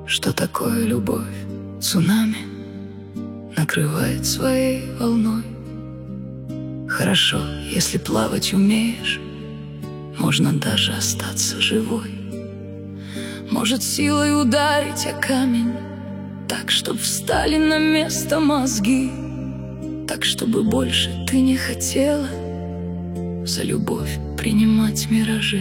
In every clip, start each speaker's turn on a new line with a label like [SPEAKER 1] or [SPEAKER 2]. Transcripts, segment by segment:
[SPEAKER 1] что такое любовь. Цунами накрывает своей волной. Хорошо, если плавать умеешь, можно даже остаться живой. Может силой ударить о камень, так, чтоб встали на место мозги, так, чтобы больше ты не хотела за любовь принимать миражи.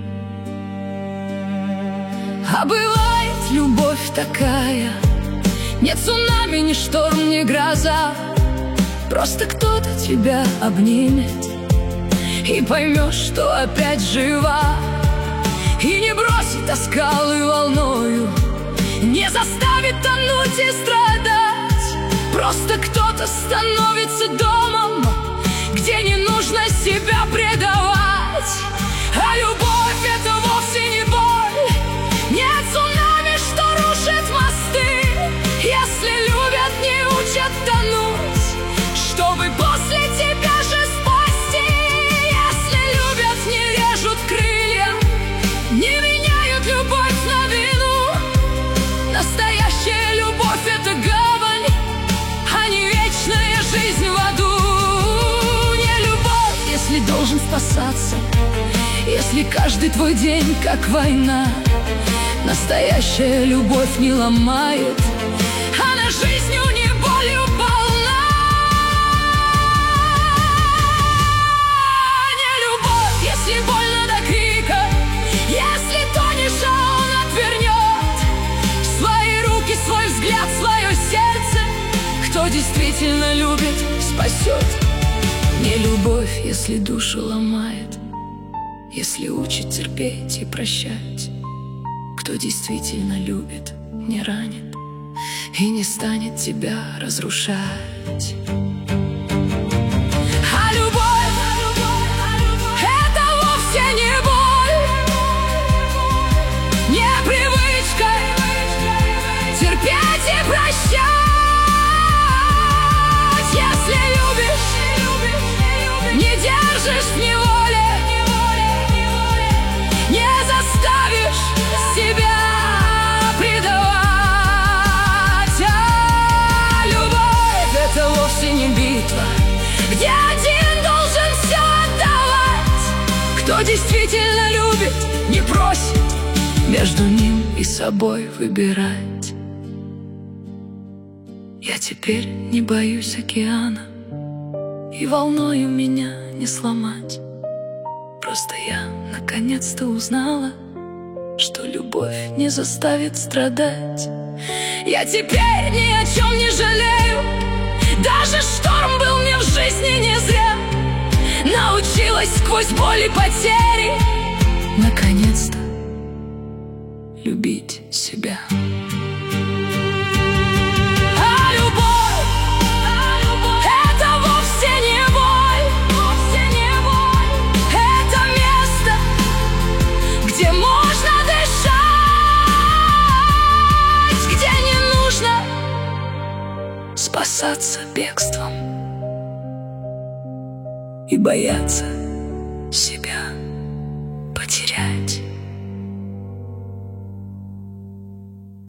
[SPEAKER 1] А бывает любовь такая: ни цунами, ни шторм, ни гроза, просто кто-то тебя обнимет, и поймешь, что опять жива, и не бросит оскалы волною, не заставит тонуть и страдать. Просто кто-то становится домом, где не нужно себя предавать. А любовь — это вовсе не боль, не цунами, что рушит мосты. Если любят, не учат тонуть, чтобы после тебя же спасти. Если любят, не режут крылья, не меняют любовь на вину. Настоящая любовь — это гавань, а не вечная жизнь в аду. Не любовь, если должен спасаться, если каждый твой день как война. Настоящая любовь не ломает, она жизнью не болью полна. Не любовь, если больно до крика, если тонешь, а он отвернет свои руки, свой взгляд, свое сердце. Кто действительно любит, спасет. Не любовь, если душу ломает, если учит терпеть и прощать. Кто действительно любит, не ранит и не станет тебя разрушать. А любовь — это вовсе не боль, не привычка терпеть и прощать. Если любишь, не держишь в неволе, не заставишь себя предавать. А любовь — это вовсе не битва, где один должен все отдавать. Кто действительно любит, не просит между ним и собой выбирать. Я теперь не боюсь океана, и волною меня не сломать. Просто я наконец-то узнала, что любовь не заставит страдать. Я теперь ни о чем не жалею, даже шторм был мне в жизни не зря. Научилась сквозь боль и потери наконец-то любить себя. Спасаться бегством и бояться себя потерять.